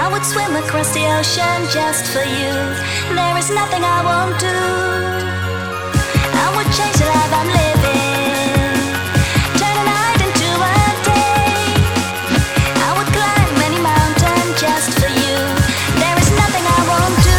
I would swim across the ocean just for you. There is nothing I won't do. I would change the life I'm living, turn a night into a day. I would climb any mountain just for you. There is nothing I won't do.